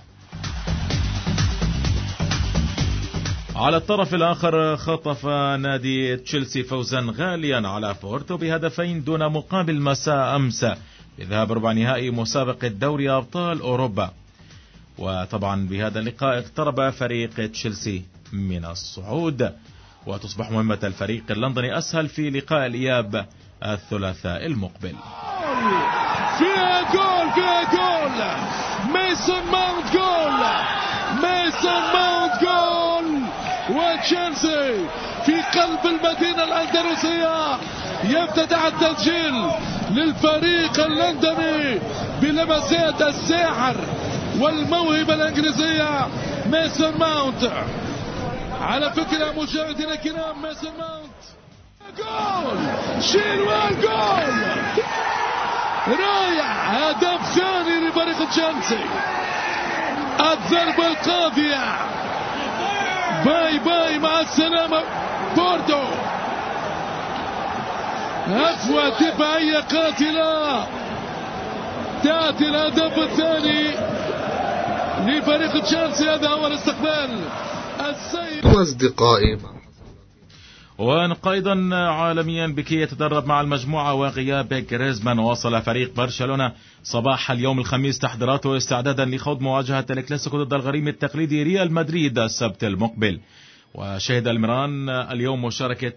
على الطرف الآخر خطف نادي تشيلسي فوزا غاليا على بورتو بهدفين دون مقابل مساء أمس بذهاب ربع نهائي مسابقة دوري أبطال أوروبا. وطبعا بهذا اللقاء اقترب فريق تشيلسي من الصعود، وتصبح مهمة الفريق اللندني أسهل في لقاء الإياب الثلاثاء المقبل.
فيها جول فيها جول ميسون ماونت جول ميسون ماونت جول، وتشيلسي في قلب المدينة الأندلسية يفتتح التسجيل للفريق اللندني بلمسات الساحر والموهبة الإنجليزية ميسون ماونت. على فكرة مشاهدينا الكرام ميسون ماونت جول شيلويل جول رائع، هدف ثاني لفريق تشيلسي. الضربة القاضية، باي باي مع السلامة بوردو، هفوة دفاعية قاتلة تأتي الهدف الثاني لفريق تشيلسي. هذا هو الاستقبال السيء.
أصدقائي،
ونبقى أيضا عالميا بكي يتدرب مع المجموعة وغياب جريزمان. وصل فريق برشلونة صباح اليوم الخميس تحضيراته استعدادا لخوض مواجهة الكلاسيكو ضد الغريم التقليدي ريال مدريد السبت المقبل. وشهد الميران اليوم مشاركة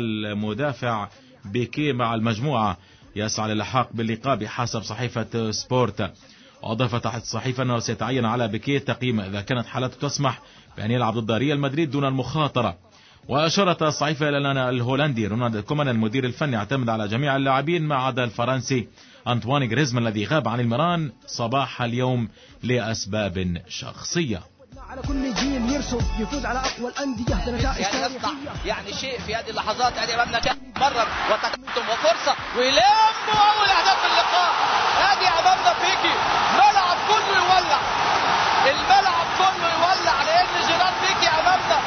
المدافع بيكي مع المجموعة يسعى للحاق باللقاء بحسب صحيفة سبورت. وأضاف تحت الصحيفة أنه سيتعين على بيكي التقييم إذا كانت حالته تسمح بأن يلعب ضد ريال مدريد دون المخاطرة. وأشارت الصحيفة إلى أن الهولندي رونالد كومان المدير الفني اعتمد على جميع اللاعبين ما عدا الفرنسي أنطوان غريزمان الذي غاب عن الميران صباح اليوم لأسباب شخصية.
على كل جيل يرسم يفوز على أقوى الأندية بنتائج تاريخية،
يعني شيء في هذه اللحظات. هذه أمامنا مرة وتقدم وفرصة ويلام وأول أهداف اللقاء. هذه أمامنا بيكي، ملعب كله يولع، الملعب كله يولع لأن جيران بيكي أمامنا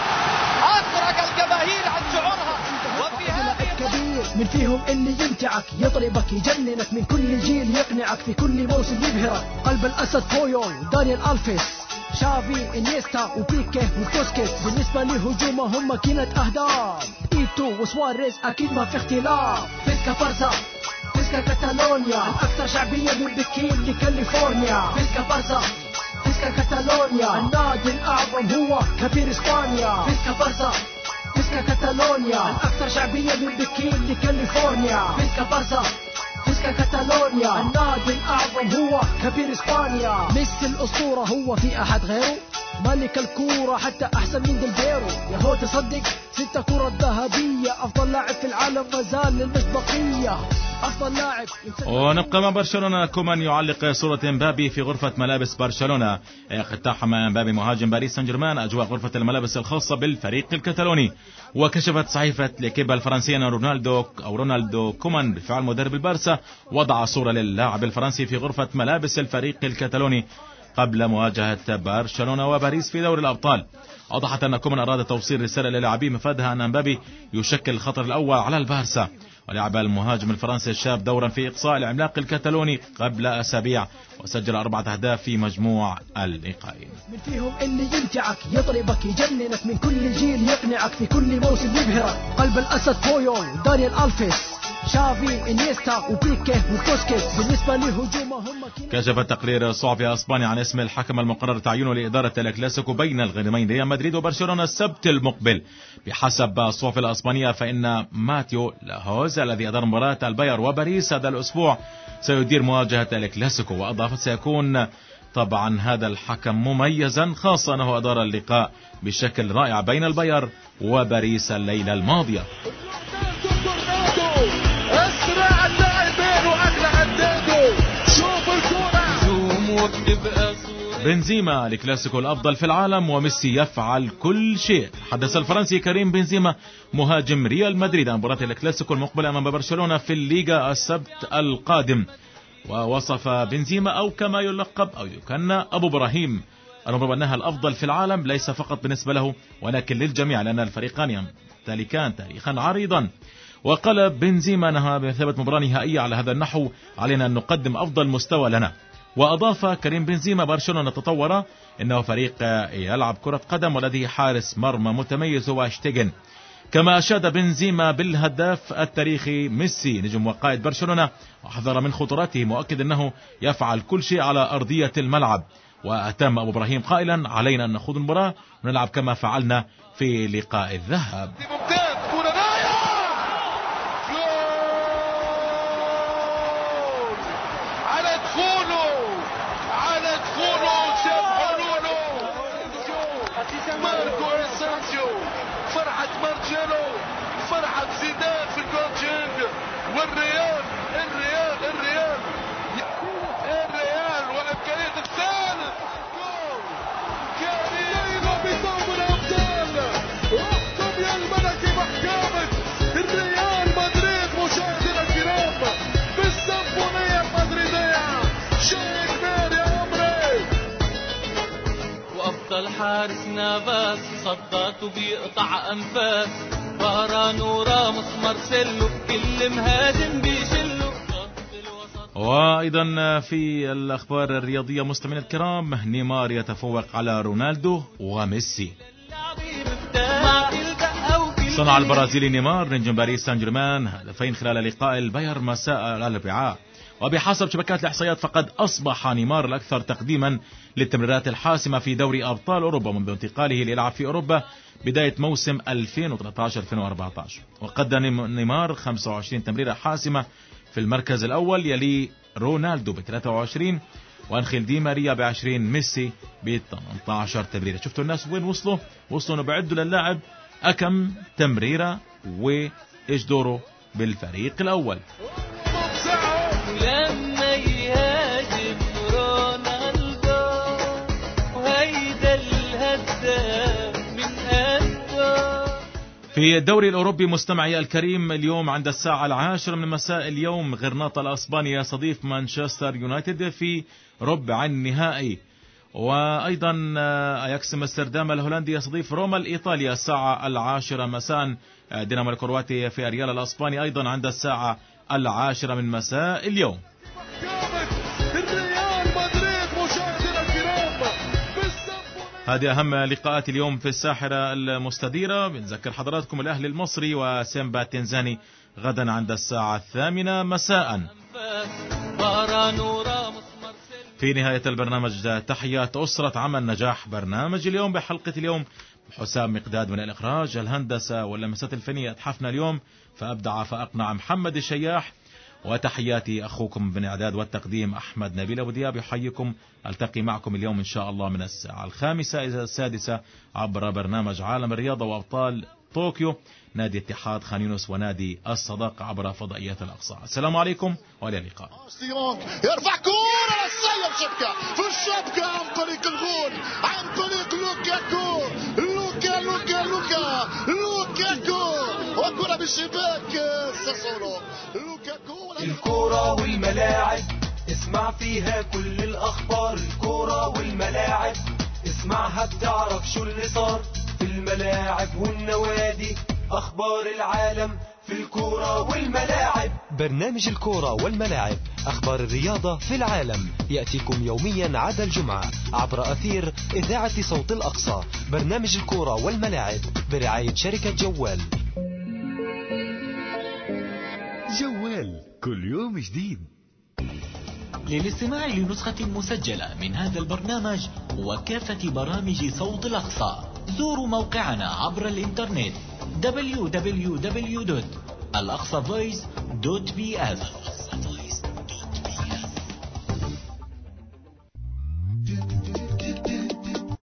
أخرج الجماهير عن شعورها. وفي هذا
كبير من فيهم اللي يمتعك يطربك يجننك، من كل جيل يقنعك في كل موسم يبهرك. قلب الأسد بويول دانيال ألفيس شافي انيستا وبيكي وبوسكيت، بالنسبة لهجومهم ماكينة أهداف. إيتو وسواريز أكيد ما في اختلاف. فيسكا بارزا فيسكا كاتالونيا، الأكثر شعبية من بكين لكاليفورنيا. فيسكا بارزا فيسكا كاتالونيا، النادي الأعظم هو كبير إسبانيا. فيسكا بارزا فيسكا كاتالونيا، الأكثر شعبية من بكين لكاليفورنيا. فيسكا بارزا فيسكا كاتالونيا، النادي الأعظم هو كبير إسبانيا. ميسي الأسطورة، هو في أحد غيره؟ ملك الكورة حتى أحسن من ديلبيرو. يا هو تصدق ستة كرة ذهبية، أفضل لاعب في العالم مازال للمسبقية، أفضل لاعب.
ونبقى مع برشلونة. كومان يعلق صورة امبابي في غرفة ملابس برشلونة. اقتحم امبابي مهاجم باريس سان جيرمان أجواء غرفة الملابس الخاصة بالفريق الكتالوني. وكشفت صحيفة ليكيب الفرنسية أن رونالدو أو رونالدو كومان بفعل مدرب البارسا وضع صورة للاعب الفرنسي في غرفة ملابس الفريق الكتالوني قبل مواجهة برشلونة وباريس في دوري الأبطال. أوضحت أن كومان أراد توصيل رسالة للاعبيه مفادها أن امبابي يشكل الخطر الأول على البارسا. ولعب المهاجم الفرنسي الشاب دورا في إقصاء العملاق الكتالوني قبل أسابيع، وسجل أربعة أهداف في مجموع اللقاءين.
من فيهم اللي يمتعك يطربك يجننك، من كل جيل يقنعك في كل موسم يبهرك. قلب الأسد بويول دانيال ألفيس شافي انيستا وبيكي وبوسكيت، بالنسبة لهجومهم.
كشف تقرير صحفي اسباني عن اسم الحكم المقرر تعيينه لإدارة الكلاسيكو بين الغريمين ريال مدريد وبرشلونة السبت المقبل. بحسب الصحف الاسبانية فإن ماتيو لاهوز الذي أدار مباراة الباير وباريس هذا الأسبوع سيدير مواجهة الكلاسيكو. وأضافت سيكون طبعا هذا الحكم مميزا، خاصة أنه أدار اللقاء بشكل رائع بين الباير وباريس الليلة الماضية.
اسرع اللاعبين واقلع الديدو، شوف الكرة زوم وابقى
بنزيما الكلاسيكو الأفضل في العالم وميسي يفعل كل شيء. حدث الفرنسي كريم بنزيما مهاجم ريال مدريد عن مباراة الكلاسيكو المقبلة أمام برشلونة في الليغا السبت القادم. ووصف بنزيما أو كما يلقب أو يكنى أبو إبراهيم أنه أنها الأفضل في العالم، ليس فقط بالنسبة له ولكن للجميع، لأن الفريقان يمتلكان تاريخا عريضا. وقال بنزيما أنها بمثابة مباراة نهائية على هذا النحو علينا أن نقدم أفضل مستوى لنا. وأضاف كريم بنزيما برشلونة تطور، إنه فريق يلعب كرة قدم ولديه حارس مرمى متميز هو اشتيغن. كما أشاد بنزيما بالهداف التاريخي ميسي نجم وقائد برشلونة، وحذر من خطراته مؤكد أنه يفعل كل شيء على أرضية الملعب. وأتم أبو إبراهيم قائلا: علينا أن نخوض المباراة ونلعب كما فعلنا في لقاء الذهاب.
فرحة مارجيلو، فرحة زيدان في الكوتشينج، والريال الريال الريال الريال وإمكانية الثالث جول كريم بثوب الأبطال. احكم يا الملكي محكمة الريال مدريد مشاهدينا الكرام بالسيمفونية المدريدية. شيء كبير يا عمري.
وأفضل حارس نافاس صداته بيقطع أنفاس، بارانو راموس مارسيلو كل مهاجم بيشلو.
وأيضا في الأخبار الرياضية مستمعينا الكرام، نيمار يتفوق على رونالدو وميسي. صنع البرازيلي نيمار نجم باريس سان جيرمان هدفين خلال لقاء الباير مساء الأربعاء، وبحسب شبكات الإحصائيات فقد أصبح نيمار الأكثر تقديما للتمريرات الحاسمة في دوري أبطال أوروبا منذ انتقاله ليلعب في أوروبا بداية موسم ألفين وثلاثة عشر ألفين وأربعة عشر. وقدم نيمار خمسة وعشرين تمريرة حاسمة في المركز الأول، يلي رونالدو ب ثلاثة وعشرين وأنخيل دي ماريا ب عشرين، ميسي ب ثمانية عشر تمريرة. شفتوا الناس وين وصلوا؟ وصلوا انه بعدوا للاعب أكم تمريرة وإيش دوره بالفريق الأول.
لما يهاجم رونالدو وهيدا الهداف من قلبه.
في الدوري الأوروبي مستمعي الكريم، اليوم عند الساعة العاشرة من مساء اليوم غرناطة الأسباني يستضيف مانشستر يونايتد في ربع النهائي. وأيضا أياكس أمستردام الهولندي يستضيف روما الإيطالي الساعة العاشرة مساء. دينامو الكرواتي في الريال الأسباني أيضا عند الساعة العاشرة من مساء اليوم. هذه أهم لقاءات اليوم في الساحرة المستديرة. بنذكر حضراتكم الأهلي المصري وسيمبا التنزاني غدا عند الساعة الثامنة مساء. في نهاية البرنامج تحيات أسرة عمل نجاح برنامج اليوم. بحلقة اليوم حسام مقداد من الإخراج، الهندسة واللمسات الفنية أتحفنا اليوم فأبدع فأقنع محمد الشياح. وتحياتي أخوكم من إعداد والتقديم أحمد نبيل أبو دياب يحييكم. ألتقي معكم اليوم إن شاء الله من الساعة الخامسة إلى السادسة عبر برنامج عالم الرياضة وأبطال طوكيو، نادي اتحاد خان يونس ونادي الصداقة عبر فضائيات الأقصى. السلام عليكم وإلى اللقاء.
يرفع كورة للسيد شبكة في الشبكة عن طريق الغول، عن طريق لوكاكو لوكا لوكا لوكا لوكاكو وكرة بالشباك ساسولو لوكاكو.
الكورة والملاعب اسمع فيها كل الأخبار. الكورة والملاعب اسمعها بتعرف شو اللي صار في الملاعب والنوادي. أخبار العالم في الكورة والملاعب.
برنامج الكورة والملاعب، أخبار الرياضة في العالم، يأتيكم يوميا عدا الجمعة عبر أثير إذاعة صوت الأقصى. برنامج الكورة والملاعب برعاية شركة جوال.
جوال كل يوم جديد.
للاستماع لنسخة مسجلة من هذا البرنامج وكافة برامج صوت الأقصى زوروا موقعنا عبر الإنترنت دبليو دبليو دبليو دوت الأقصى فويس دوت بي إف.